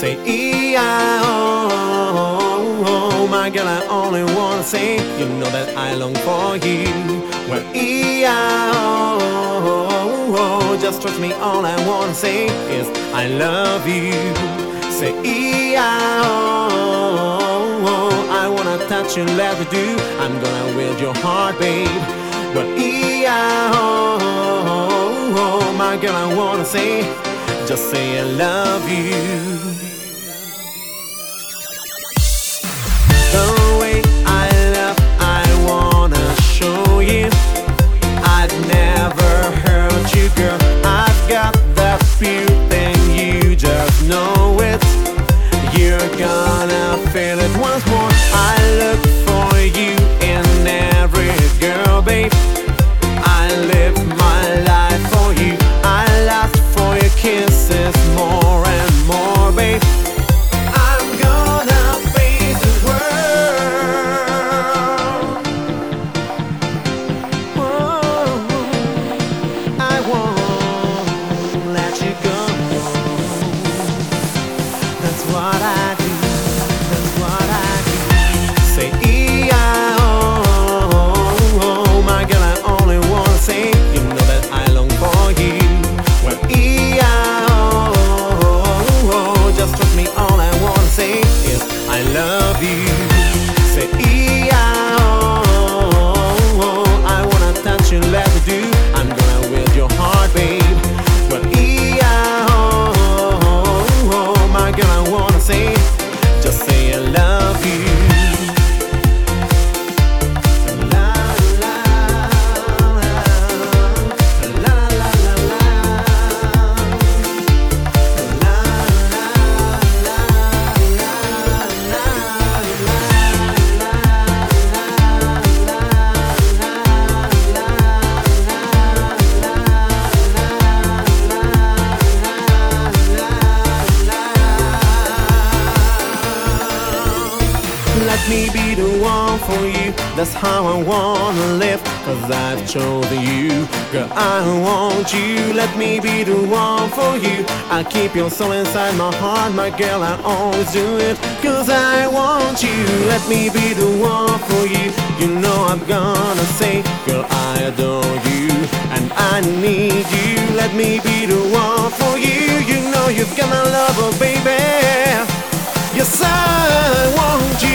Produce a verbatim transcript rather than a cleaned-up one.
Say E I O, my girl, I only wanna say, you know that I long for you. Well, E I O, just trust me, all I wanna say is I love you. Say E I O, I wanna touch you, let me do. I'm gonna wield your heart, babe. Well, E I O, my girl, I wanna say, just say I love you. The way I love, I wanna show you. I'd never hurt you, girl. I've got that feeling, you just know it. You're gonna feel it once more. I look for you in every girl, babe. I live my life for you. I last for your kisses more and more, babe. I'm gonna face the world. Whoa, I won't let you go. That's what I do. That's what I do. Say E I O, my girl, I only wanna say, you know that I long for you. Well, E I O, just trust me, all I wanna say is I love you. Say E I O, I wanna touch you, let me do. I'm gonna wield your heart, babe. Well, E I O, my girl, I wanna say, just say I love you. La la la, la la la la, la la Let me be the one for you, that's how I wanna live. Cause I've chosen you, girl, I want you. Let me be the one for you. I keep your soul inside my heart, my girl, I always do it. Cause I want you, let me be the one for you. You know I'm gonna say, girl, I adore you, and I need you. Let me be the one for you. You know you're gonna love her, baby. Yes, I want you.